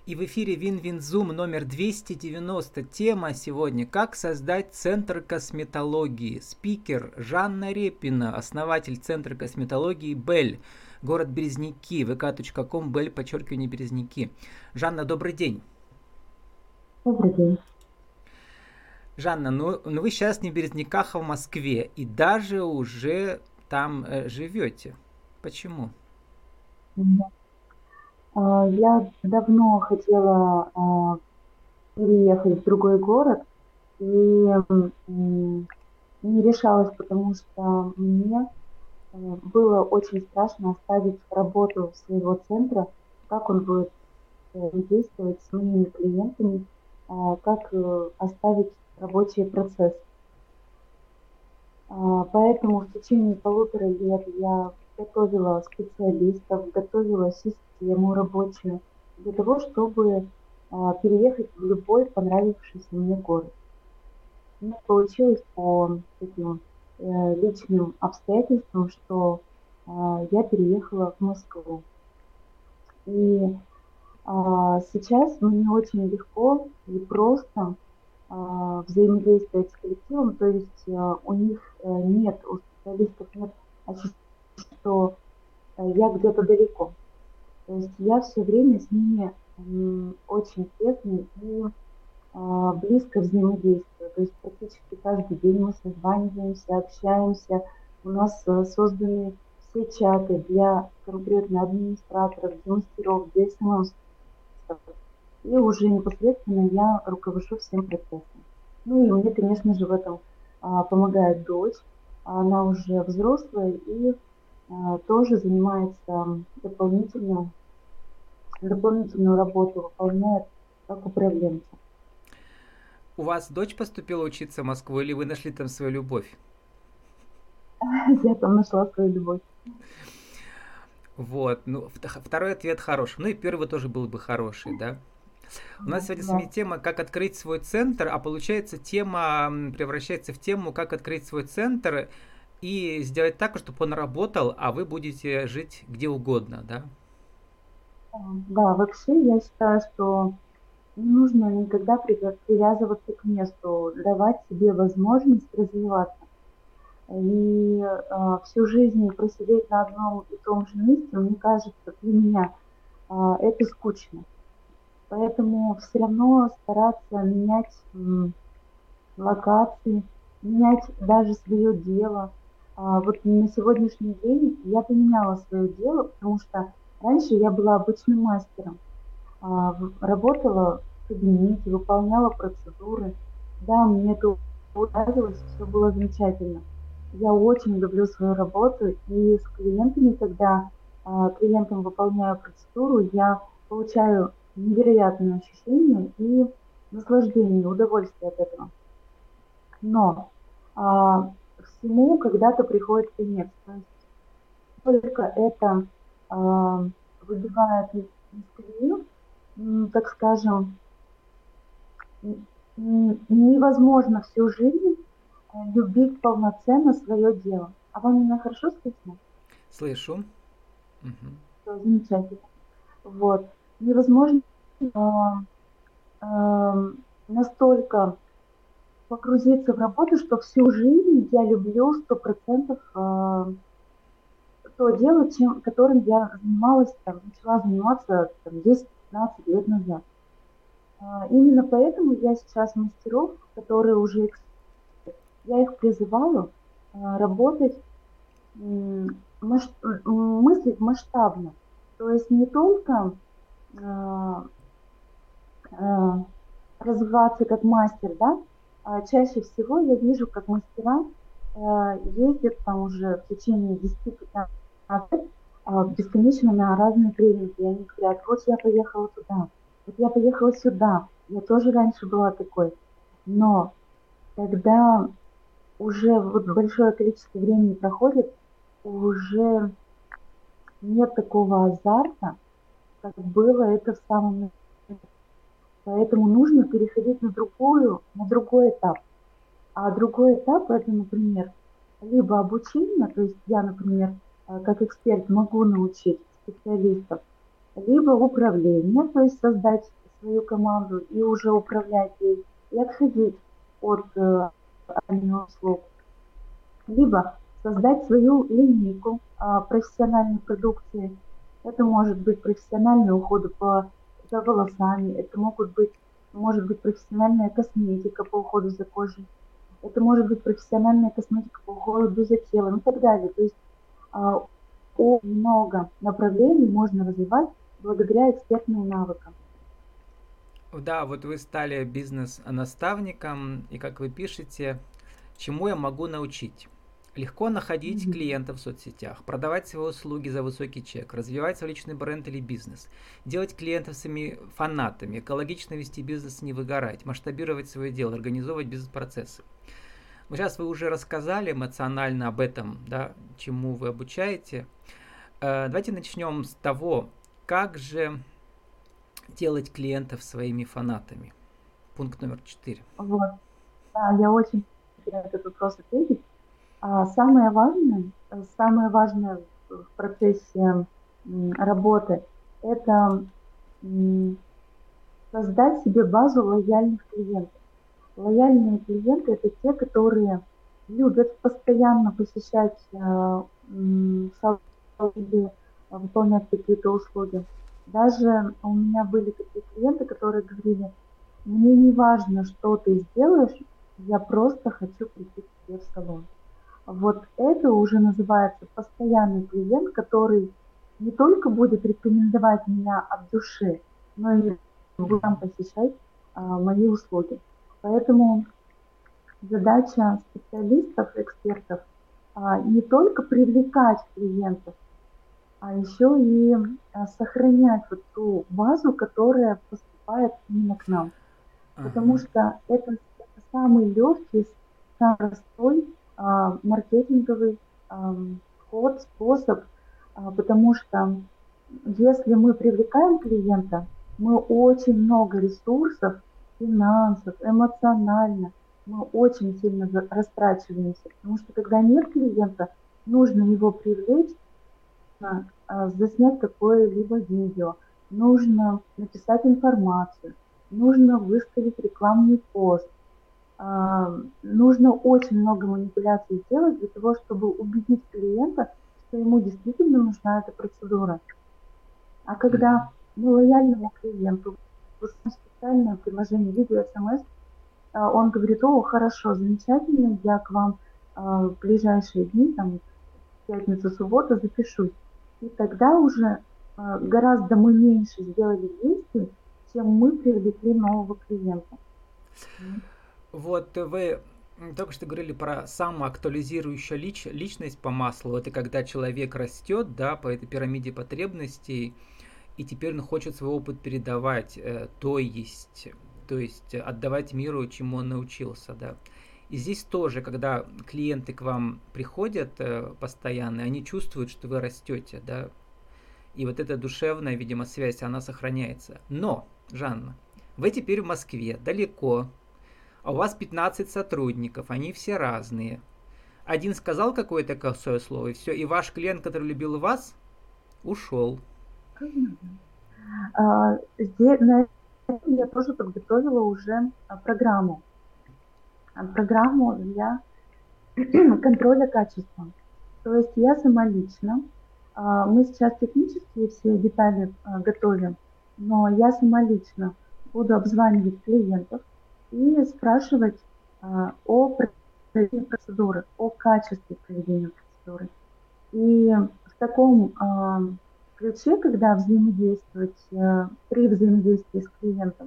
И в эфире Винвинзум номер 290. Тема сегодня «Как создать центр косметологии». Спикер Жанна Репина, основатель центра косметологии «Бель», город Березники, vk.com, Бель, подчеркивание, Березники. Жанна, добрый день. Добрый день. Жанна, ну вы сейчас не в Березниках, а в Москве, и даже уже там живете. Почему? Мгм. Я давно хотела переехать в другой город и не решалась, потому что мне было очень страшно оставить работу своего центра, как он будет действовать с моими клиентами, как оставить рабочий процесс. Поэтому в течение 1,5 лет я готовила специалистов, готовила систему рабочую для того, чтобы переехать в любой понравившийся мне город. У меня получилось по таким личным обстоятельствам, что я переехала в Москву. И сейчас мне очень легко и просто взаимодействовать с коллективом, то есть у них нет, у специалистов нет ощущения, что я где-то далеко. То есть я все время с ними очень тесно и близко взаимодействую. То есть практически каждый день мы созваниваемся, общаемся. У нас созданы все чаты для конкретно администраторов, для мастеров, для СММ. И уже непосредственно я руковожу всем процессом. Ну и мне, конечно же, в этом помогает дочь. Она уже взрослая и тоже занимается дополнительную работу выполняет как управленца. У вас дочь поступила учиться в Москву, или вы нашли там свою любовь? Я там нашла свою любовь. Вот, ну, второй ответ хороший. Ну и первый тоже был бы хороший, да? У нас сегодня с Да. вами тема «Как открыть свой центр», а получается тема превращается в тему «Как открыть свой центр» и сделать так, чтобы он работал, а вы будете жить где угодно, да? Да, вообще я считаю, что не нужно никогда привязываться к месту, давать себе возможность развиваться. И всю жизнь просидеть на одном и том же месте, мне кажется, для меня это скучно. Поэтому все равно стараться менять локации, менять даже свое дело. Вот на сегодняшний день я поменяла свое дело, потому что раньше я была обычным мастером, работала в кабинете, выполняла процедуры. Да, мне это нравилось, все было замечательно. Я очень люблю свою работу, и с клиентами, когда клиентам выполняю процедуру, я получаю невероятное ощущение и наслаждение, удовольствие от этого. Но всему когда-то приходит конец. То есть только это а, выбивает из колеи, так скажем, невозможно всю жизнь любить полноценно свое дело. А вам меня хорошо слышно? Слышу. Мгм. Всё замечательно. Вот. Невозможно а, настолько погрузиться в работу, что всю жизнь я люблю 100% то дело, которым я занималась, там, начала заниматься там, 10-15 лет назад. Именно поэтому я сейчас мастеров, которые уже, я их призываю работать, мыслить масштабно. То есть не только а, а, развиваться как мастер, да, чаще всего я вижу, как мастера ездят там уже в течение 10-15 лет бесконечно на разные тренинги. И они говорят, вот я поехала туда, вот я поехала сюда. Я тоже раньше была такой. Но когда уже вот большое количество времени проходит, уже нет такого азарта, как было это в самом начале. Поэтому нужно переходить на другой этап. А другой этап это, например, либо обучение, то есть я, например, как эксперт могу научить специалистов, либо управление, то есть создать свою команду и уже управлять ей, и отходить от услуг, либо создать свою линейку профессиональной продукции. Это может быть профессиональный уход за волосами, это может быть профессиональная косметика по уходу за кожей, это может быть профессиональная косметика по уходу за телом и так далее. То есть а, очень много направлений можно развивать благодаря экспертным навыкам. Да, вот вы стали бизнес-наставником, и как вы пишете, чему я могу научить? Легко находить Мгм. клиентов в соцсетях, продавать свои услуги за высокий чек, развивать свой личный бренд или бизнес, делать клиентов своими фанатами, экологично вести бизнес, не выгорать, масштабировать свое дело, организовывать бизнес-процессы. Вот сейчас вы уже рассказали эмоционально об этом, да, чему вы обучаете. Давайте начнем с того, как же делать клиентов своими фанатами. Пункт номер 4. Вот. Да, я очень хотела на этот вопрос ответить. Самое важное в процессе работы – это м, создать себе базу лояльных клиентов. Лояльные клиенты – это те, которые любят постоянно посещать салоны, выполнять какие-то услуги. Даже у меня были такие клиенты, которые говорили, мне не важно, что ты сделаешь, я просто хочу прийти к тебе в салон. Вот это уже называется постоянный клиент, который не только будет рекомендовать меня от души, но и будет сам посещать мои услуги. Поэтому задача специалистов, экспертов не только привлекать клиентов, а еще и сохранять вот ту базу, которая поступает именно к нам. Потому Ага. что это самый легкий, самый простой маркетинговый ход, способ, потому что если мы привлекаем клиента, мы очень много ресурсов, финансов, эмоционально, мы очень сильно растрачиваемся, потому что когда нет клиента, нужно его привлечь, заснять какое-либо видео, нужно написать информацию, нужно выставить рекламный пост, нужно очень много манипуляций сделать для того, чтобы убедить клиента, что ему действительно нужна эта процедура. А Мгм. когда мы лояльному клиенту выставим специальное приложение видео СМС, он говорит, о, хорошо, замечательно, я к вам в ближайшие дни, там, пятницу, субботу запишусь. И тогда уже гораздо мы меньше сделали действий, чем мы привлекли нового клиента. Вот вы только что говорили про самоактуализирующую личность по маслу. Это когда человек растет, да, по этой пирамиде потребностей, и теперь он хочет свой опыт передавать, то есть отдавать миру, чему он научился, да. И здесь тоже, когда клиенты к вам приходят постоянно, они чувствуют, что вы растете, да, и вот эта душевная, видимо, связь, она сохраняется. Но, Жанна, вы теперь в Москве, далеко, а у вас 15 сотрудников, они все разные. Один сказал какое-то косое слово, и все, и ваш клиент, который любил вас, ушел. На этом я тоже подготовила уже программу для контроля качества. То есть я сама лично, мы сейчас технические все детали готовим, но я сама лично буду обзванивать клиентов и спрашивать о проведении процедуры, о качестве проведения процедуры. И в таком ключе, когда при взаимодействии с клиентом,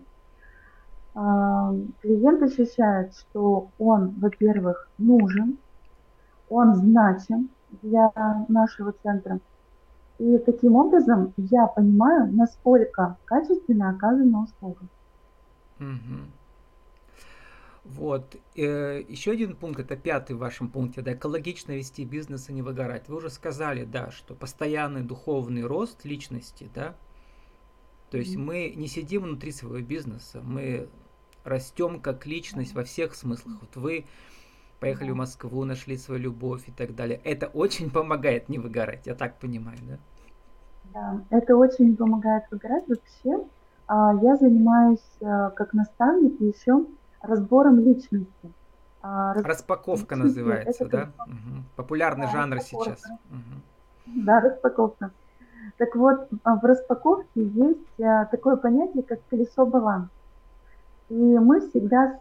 клиент ощущает, что он, во-первых, нужен, он значим для нашего центра. И таким образом я понимаю, насколько качественно оказана услуга. Мгм. Вот. Еще один пункт, это пятый в вашем пункте, да, экологично вести бизнес и не выгорать. Вы уже сказали, да, что постоянный духовный рост личности, да, то есть мы не сидим внутри своего бизнеса, мы растем как личность во всех смыслах. Вот вы поехали в Да. Москву, нашли свою любовь и так далее. Это очень помогает не выгорать, я так понимаю, да? Да, это очень помогает выгорать. Вообще, я занимаюсь как наставник еще разбором личности. Распаковка Личности это называется, да? колесо, Мгм. Популярный да, жанр распаковка. сейчас. Мгм. Да, распаковка. Так вот, в распаковке есть такое понятие, как колесо баланса. И мы всегда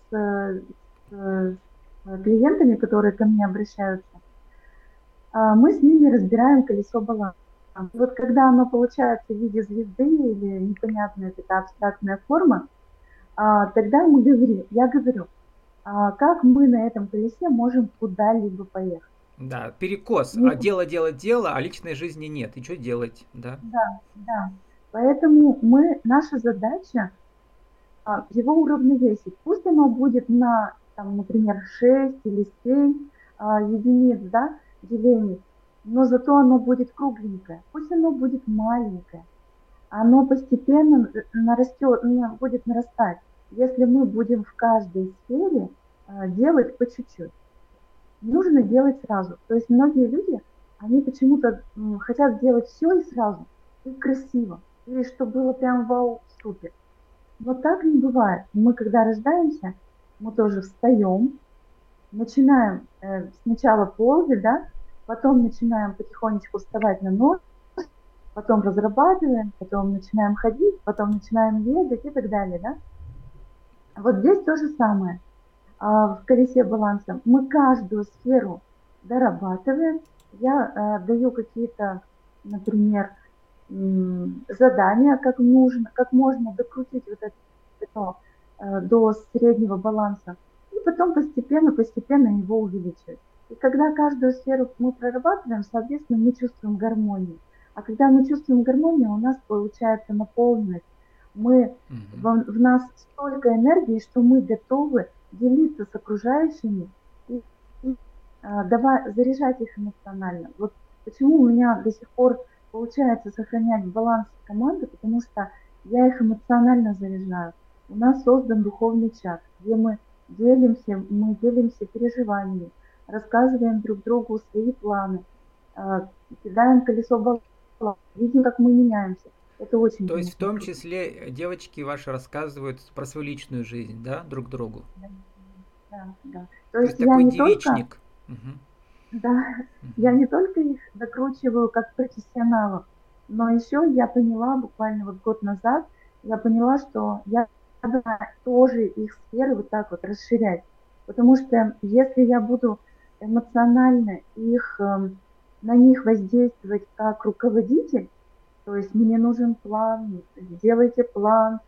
с клиентами, которые ко мне обращаются, мы с ними разбираем колесо баланса. Вот когда оно получается в виде звезды или непонятная такая абстрактная форма, тогда я говорю, как мы на этом колесе можем куда-либо поехать. Да, перекос. А Никуда. дело, а личной жизни нет. И что делать, да? Да, да. Поэтому наша задача его уравновесить. Пусть оно будет на, там, например, 6 или 7 единиц, да, делений, но зато оно будет кругленькое. Пусть оно будет маленькое. Оно постепенно нарастет, будет нарастать, если мы будем в каждой сфере делать по чуть-чуть. Нужно делать сразу. То есть многие люди, они почему-то хотят сделать все и сразу, и красиво, и чтобы было прям вау, супер. Но так не бывает. Мы, когда рождаемся, мы тоже встаем, начинаем сначала ползать, да, потом начинаем потихонечку вставать на ноги, потом разрабатываем, потом начинаем ходить, потом начинаем бегать и так далее, да. Вот здесь то же самое. В колесе баланса мы каждую сферу дорабатываем. Я даю какие-то, например, задания, как нужно, как можно докрутить вот это до среднего баланса, и потом постепенно его увеличивать. И когда каждую сферу мы прорабатываем, соответственно, мы чувствуем гармонию. А когда мы чувствуем гармонию, у нас получается наполненность. Мгм. В нас столько энергии, что мы готовы делиться с окружающими и давай, заряжать их эмоционально. Вот почему у меня до сих пор получается сохранять баланс команды, потому что я их эмоционально заряжаю. У нас создан духовный чат, где мы делимся переживаниями, рассказываем друг другу свои планы, кидаем колесо баланса, видим, как мы меняемся. Это очень, То есть в конечно, том круто. числе девочки ваши рассказывают про свою личную жизнь, да, друг другу. Да, да, да. То То есть есть я такой не только девичник. Мгм. Да, я Мгм. не только их докручиваю как профессионалов, но еще я поняла буквально вот год назад, я поняла, что я должна тоже их сферы вот так вот расширять. Потому что если я буду эмоционально на них воздействовать как руководитель, то есть мне нужен план, сделайте план,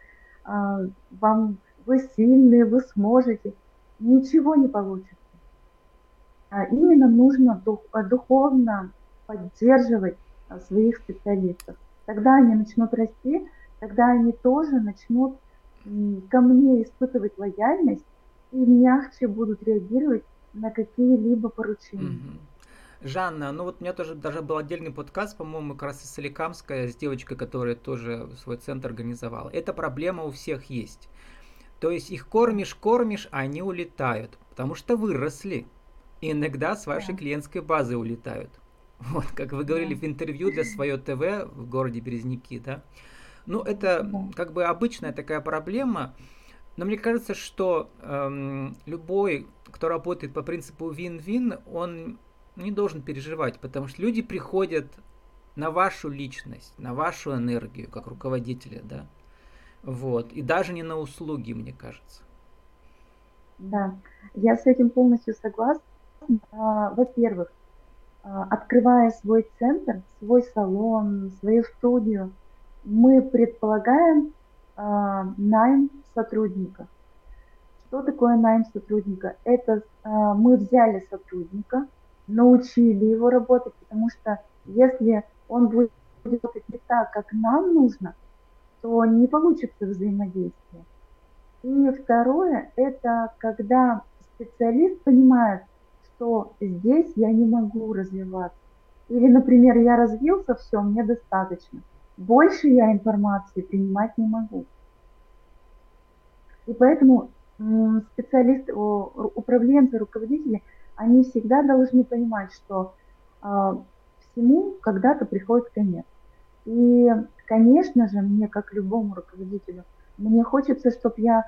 вы сильные, вы сможете, ничего не получится. Именно нужно духовно поддерживать своих специалистов. Тогда они начнут расти, тогда они тоже начнут ко мне испытывать лояльность и мягче будут реагировать на какие-либо поручения. Мгм. Жанна, ну вот у меня тоже даже был отдельный подкаст, по-моему, как раз из Соликамская, с девочкой, которая тоже свой центр организовала. Эта проблема у всех есть. То есть их Да, кормишь, а они улетают, потому что выросли. И иногда с вашей да, клиентской базы улетают. Вот, как вы говорили да, в интервью для своего ТВ в городе Березники, да? Ну, это да, как бы обычная такая проблема, но мне кажется, что любой, кто работает по принципу win-win, он не должен переживать, потому что люди приходят на вашу личность, на вашу энергию, как руководителя, да, вот, и даже не на услуги, мне кажется. да. Я с этим полностью согласна. Во-первых, открывая свой центр, свой салон, свою студию, мы предполагаем найм сотрудника. Что такое найм сотрудника? Это мы взяли сотрудника, научили его работать, потому что если он будет работать не так, как нам нужно, то не получится взаимодействие. И второе, это когда специалист понимает, что здесь я не могу развиваться. Или, например, я развился, все, мне достаточно. Больше я информации принимать не могу. И поэтому управленцы, руководители, они всегда должны понимать, что всему когда-то приходит конец. И, конечно же, мне, как любому руководителю, мне хочется, чтобы я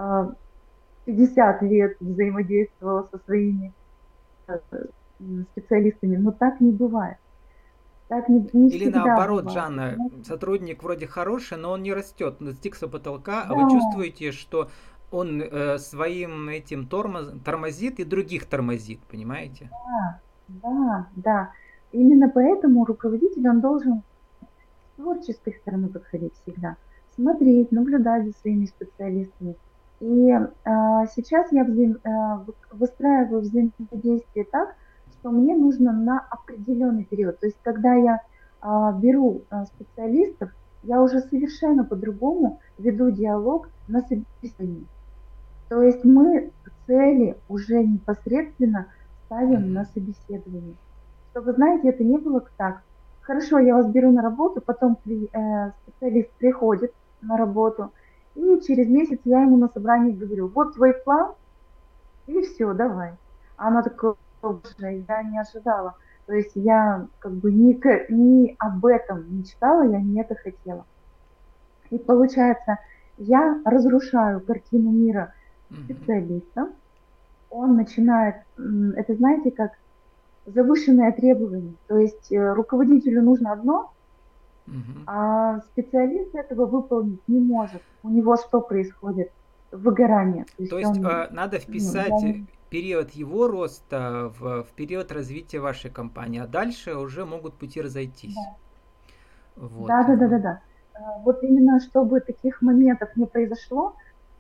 50 лет взаимодействовала со своими специалистами, но так не бывает. Так не Или всегда наоборот, бывает. Жанна, Понимаете? сотрудник вроде хороший, но он не растет, достиг своего потолка, а Да, вы чувствуете, что он своим этим тормозит и других тормозит, понимаете? да, да. Именно поэтому руководитель, он должен с творческой стороны подходить всегда. Смотреть, наблюдать за своими специалистами. И сейчас я выстраиваю взаимодействие так, что мне нужно на определенный период. То есть, когда я беру специалистов, я уже совершенно по-другому веду диалог на собеседовании. То есть мы цели уже непосредственно ставим на Мгм. собеседовании. Чтобы, знаете, это не было так. Хорошо, я вас беру на работу, потом специалист приходит на работу, и через месяц я ему на собрании говорю, вот твой план, и все, давай. А она такая, боже, я не ожидала. То есть я как бы не об этом мечтала, я не это хотела. И получается, я разрушаю картину мира Мгм. специалиста, он начинает, это знаете, как завышенное требование. То есть руководителю нужно одно, Мгм. а специалист этого выполнить не может. У него что происходит? Выгорание. То То есть есть он, надо ну, вписать период его роста в период развития вашей компании, а дальше уже могут пути разойтись. Вот. да, да, да, да, да. Вот именно чтобы таких моментов не произошло,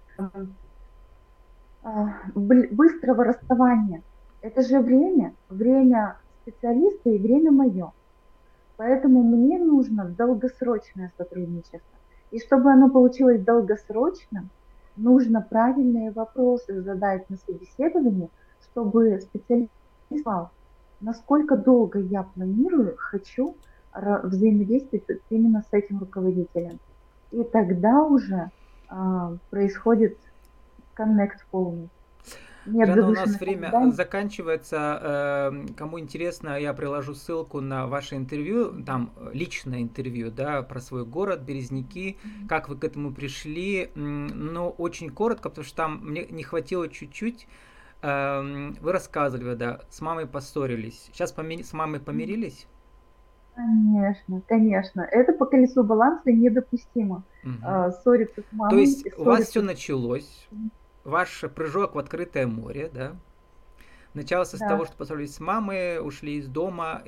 быстрого расставания. Это же время специалиста и время мое. Поэтому мне нужно долгосрочное сотрудничество. И чтобы оно получилось долгосрочным, нужно правильные вопросы задать на собеседовании, чтобы специалист знал, насколько долго я планирую, хочу взаимодействовать именно с этим руководителем. И тогда уже происходит коннект полный. Нет Жанна, у нас завышенных время ожиданий. заканчивается. Кому интересно, я приложу ссылку на ваше интервью, там личное интервью, да, про свой город, Березники, как вы к этому пришли. Но очень коротко, потому что там мне не хватило чуть-чуть. Вы рассказывали, да, с мамой поссорились. Сейчас с мамой помирились? Конечно, конечно. Это по колесу баланса недопустимо. Мгм. Ссориться с То мамой есть и у вас все ссориться с... началось, ваш прыжок в открытое море, да? Началось с того, Да, что поссорились с мамой, ушли из дома,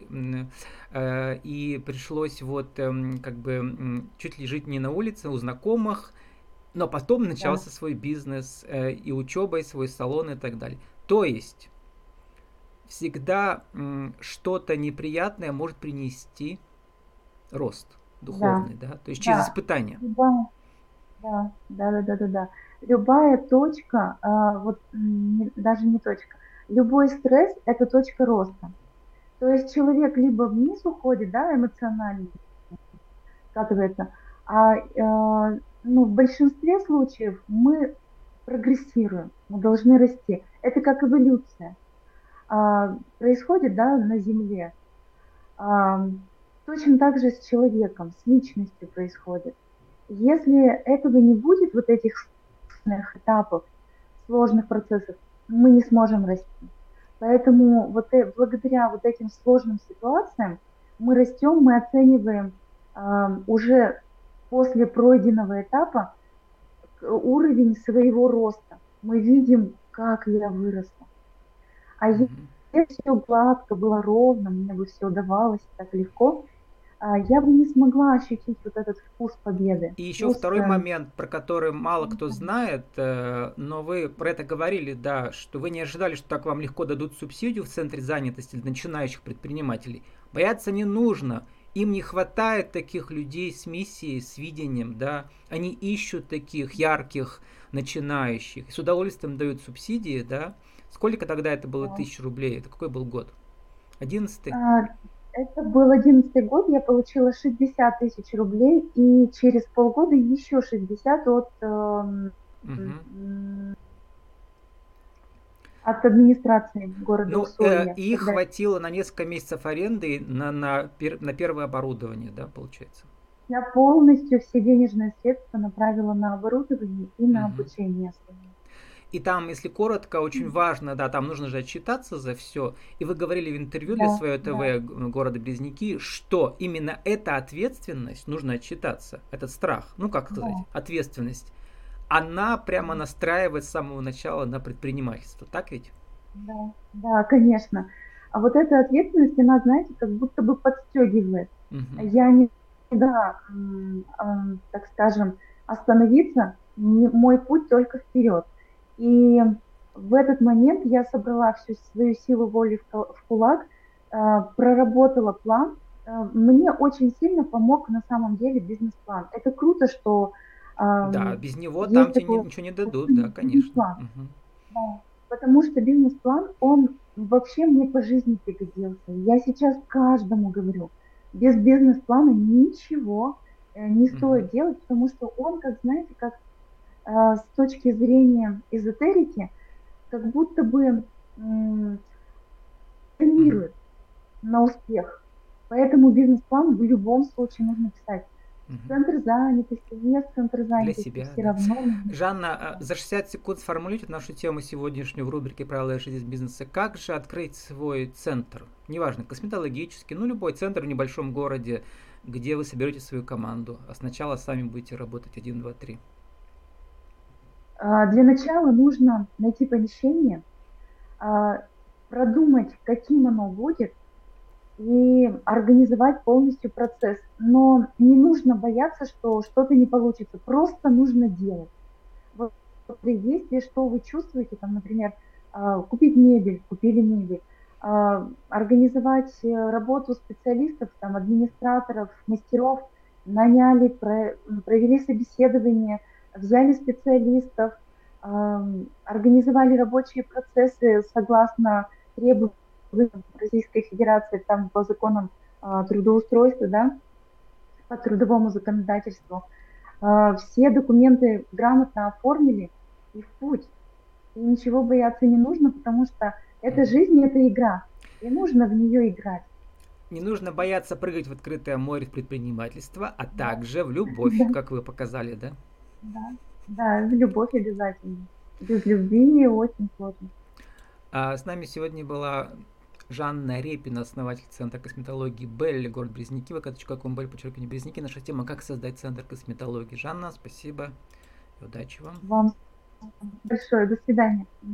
и пришлось вот как бы чуть ли жить не на улице, у знакомых, но потом да, начался свой бизнес и учеба, и свой салон и так далее. То есть всегда что-то неприятное может принести рост да, духовный, да, то есть через да. испытания. Любая, да, да, да, да, да, да. Любая точка, вот даже не точка, любой стресс– это точка роста. То есть человек либо вниз уходит, да, эмоционально скатывается, ну, в большинстве случаев мы прогрессируем, мы должны расти. Это как эволюция. Происходит, да, на Земле. А, Точно так же с человеком, с личностью происходит. Если этого не будет, вот этих сложных этапов, сложных процессов, мы не сможем расти. Поэтому благодаря вот этим сложным ситуациям мы растем, мы оцениваем уже после пройденного этапа уровень своего роста. Мы видим, как я выросла. А если Мгм. все гладко, было ровно, мне бы все удавалось так легко, я бы не смогла ощутить вот этот вкус победы, И еще вкус... второй момент, про который мало кто знает, но вы про это говорили, да, что вы не ожидали, что так вам легко дадут субсидию в центре занятости для начинающих предпринимателей. Бояться не нужно. Им не хватает таких людей с миссией, с видением, да. Они ищут таких ярких начинающих. С удовольствием дают субсидии, да. Сколько тогда это было 1000 рублей? Это какой был год? 11-й? А, Это был 11-й год, я получила 60 тысяч рублей, и через полгода еще 60 от Угу. от администрации города Ну, Усолья. их Когда хватило на несколько месяцев аренды на первое оборудование, да, получается. я полностью все денежные средства направила на оборудование и на Мгм. обучение своему. И там, если коротко, очень важно, да, там нужно же отчитаться за все. И вы говорили в интервью для Да, своего да, ТВ города Близнеки, что именно эта ответственность, нужно отчитаться, этот страх, ну как сказать, да, ответственность, она прямо да, настраивает с самого начала на предпринимательство, так ведь? да, да, конечно. А вот эта ответственность, она, знаете, как будто бы подстегивает. Мгм. Я не да, так скажем, остановиться, мой путь только вперед. И в этот момент я собрала всю свою силу воли в кулак, проработала план. Мне очень сильно помог на самом деле бизнес-план. Это круто, что Да, без него там есть тебе такой ничего не дадут, да, конечно. бизнес-план. Мгм. Да, потому что бизнес-план, он вообще мне по жизни пригодился. Я сейчас каждому говорю, без бизнес-плана ничего не Мгм. стоит делать, потому что он, как знаете, как с точки зрения эзотерики, как будто бы Мгм. тренирует на успех. Поэтому бизнес-план в любом случае нужно писать. В Мгм. центр занятости, не в центр Для занятости, себя, все да. равно нужно Жанна, писать. за 60 секунд сформулируйте нашу тему сегодняшнюю в рубрике «Правила жизни бизнеса». Как же открыть свой центр? Неважно, косметологический, ну любой центр в небольшом городе, где вы соберете свою команду. А сначала сами будете работать один, два, три. Для начала нужно найти помещение, а, продумать, каким оно будет, и организовать полностью процесс. Но не нужно бояться, что что-то не получится. Просто нужно делать. Вот при действии, что вы чувствуете, там, например, купить мебель, купили мебель, организовать работу специалистов, там, администраторов, мастеров, наняли, провели собеседование, взяли специалистов, организовали рабочие процессы согласно требованиям Российской Федерации, там, по законам трудоустройства, да, по трудовому законодательству. Все документы грамотно оформили и в путь. И ничего бояться не нужно, потому что это Мгм. жизнь, это игра. И нужно в нее играть. Не нужно бояться прыгать в открытое море предпринимательства, а Да, также в любовь, да, как вы показали, да? да, да, любовь обязательно. Без любви очень сложно. С нами сегодня была Жанна Репина, основатель Центра косметологии Белли, город Березники, vk.com, Бель, подчеркивание Березники. Наша тема «Как создать Центр косметологии». Жанна, спасибо и удачи вам. Вам большое. До свидания.